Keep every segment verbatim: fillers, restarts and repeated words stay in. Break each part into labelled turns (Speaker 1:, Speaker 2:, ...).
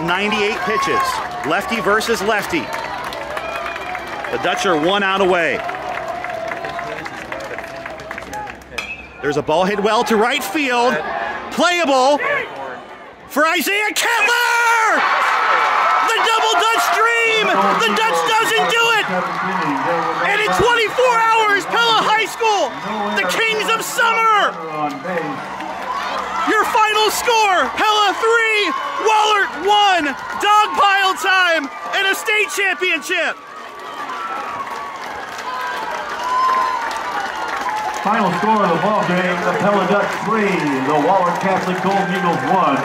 Speaker 1: ninety-eight pitches. Lefty versus lefty. The Dutch are one out away. There's a ball hit well to right field. Playable for Isaiah Kettler! The double Dutch dream! The Dutch doesn't do it! And in twenty-four hours, Pella High School, the Kings of Summer! Your final score, Pella three, Wahlert one, dogpile time, and a state championship!
Speaker 2: Final score of the ball game, the Pella Dutch three, the Wahlert Catholic Golden Eagles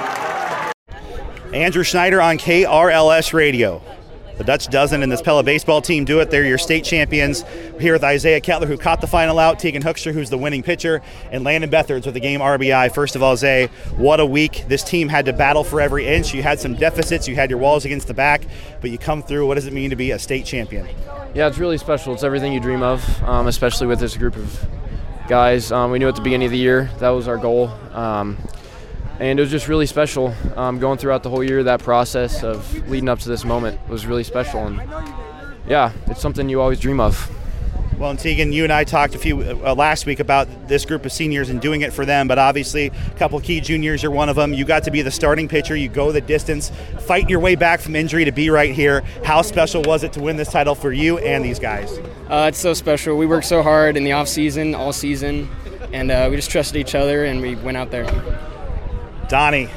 Speaker 2: one.
Speaker 1: Andrew Schneider on K R L S Radio. The Dutch doesn't, and this Pella baseball team do it. They're your state champions. We're here with Isaiah Kettler, who caught the final out, Tegan Hoekstra, who's the winning pitcher, and Landon Bethards with the game R B I. First of all, Zay, what a week. This team had to battle for every inch. You had some deficits. You had your walls against the back, but you come through. What does it mean to be a state champion?
Speaker 3: Yeah, it's really special. It's everything you dream of, um, especially with this group of guys. Um, we knew at the beginning of the year that was our goal. Um, And it was just really special um, going throughout the whole year. That process of leading up to this moment was really special. And yeah, it's something you always dream of.
Speaker 1: Well, and Tegan, you and I talked a few uh, last week about this group of seniors and doing it for them, but obviously a couple of key juniors are one of them. You got to be the starting pitcher. You go the distance, fight your way back from injury to be right here. How special was it to win this title for you and these guys?
Speaker 4: Uh, it's so special. We worked so hard in the off season, all season, and uh, we just trusted each other, and we went out there.
Speaker 1: Donnie,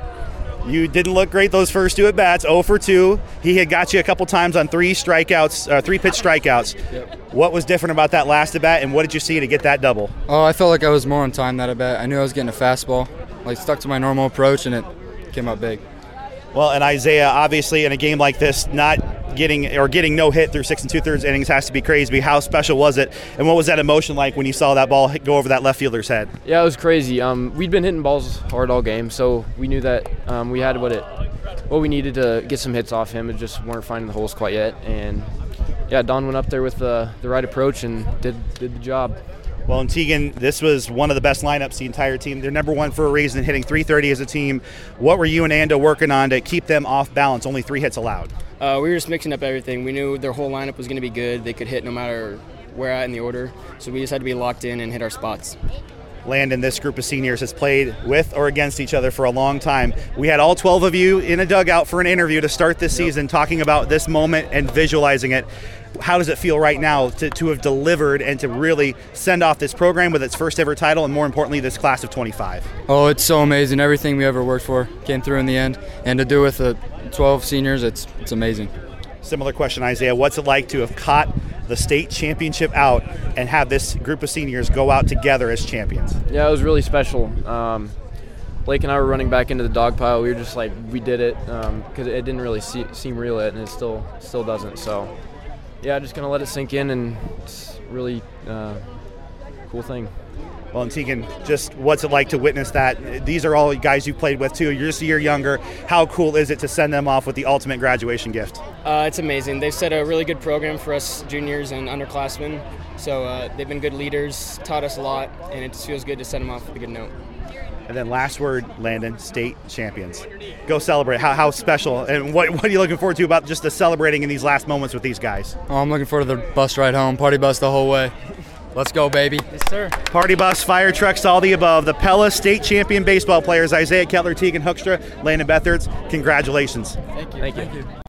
Speaker 1: you didn't look great those first two at-bats, oh for two. He had got you a couple times on three strikeouts, uh, three-pitch strikeouts. Yep. What was different about that last at-bat, and what did you see to get that double?
Speaker 5: Oh, I felt like I was more on time that at-bat. I knew I was getting a fastball. Like, stuck to my normal approach, and it came out big.
Speaker 1: Well, and Isaiah, obviously, in a game like this, not getting or getting no hit through six and two-thirds innings has to be crazy. How special was it, and what was that emotion like when you saw that ball go over that left fielder's head?
Speaker 3: Yeah, it was crazy. Um, we'd been hitting balls hard all game, so we knew that um, we had what it what we needed to get some hits off him. It just weren't finding the holes quite yet. And yeah, Don went up there with the the right approach and did did the job.
Speaker 1: Well, and Tegan, this was one of the best lineups the entire team. They're number one for a reason, hitting three thirty as a team. What were you and Ando working on to keep them off balance? Only three hits allowed.
Speaker 4: Uh, we were just mixing up everything. We knew their whole lineup was going to be good. They could hit no matter where at in the order. So we just had to be locked in and hit our spots.
Speaker 1: Landon, this group of seniors has played with or against each other for a long time. We had all twelve of you in a dugout for an interview to start this yep. season, talking about this moment and visualizing it. How does it feel right now to, to have delivered and to really send off this program with its first ever title and, more importantly, this class of twenty-five?
Speaker 5: Oh, it's so amazing. Everything we ever worked for came through in the end. And to do with the twelve seniors, it's it's amazing.
Speaker 1: Similar question, Isaiah. What's it like to have caught the state championship out and have this group of seniors go out together as champions?
Speaker 3: Yeah, it was really special. Um, Blake and I were running back into the dog pile. We were just like, we did it because um, it didn't really see, seem real yet, and it still still doesn't. So, yeah, just going to let it sink in, and it's really uh, cool thing.
Speaker 1: Well, and Tegan, just what's it like to witness that? These are all guys you played with, too. You're just a year younger. How cool is it to send them off with the ultimate graduation gift?
Speaker 4: Uh, it's amazing. They've set a really good program for us juniors and underclassmen. So uh, they've been good leaders, taught us a lot, and it just feels good to send them off with a good note.
Speaker 1: And then last word, Landon, state champions. Go celebrate. How, how special, and what, what are you looking forward to about just the celebrating in these last moments with these guys?
Speaker 5: Oh, I'm looking forward to the bus ride home, party bus the whole way. Let's go, baby.
Speaker 4: Yes, sir.
Speaker 1: Party bus, fire trucks, all the above. The Pella state champion baseball players, Isaiah Kettler, Tegan Hoekstra, Landon Bethards, congratulations.
Speaker 4: Thank you.
Speaker 3: Thank you. Thank you.